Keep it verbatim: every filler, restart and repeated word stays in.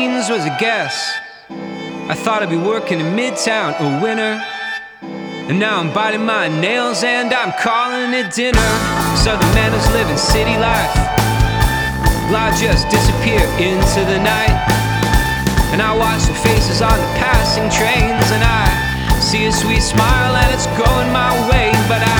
Was a guess. I thought I'd be working in Midtown a winter, and now I'm biting my nails and I'm calling it dinner. Southern man who's living city life, well, I just disappear into the night, and I watch the faces on the passing trains, and I see a sweet smile and it's going my way, but I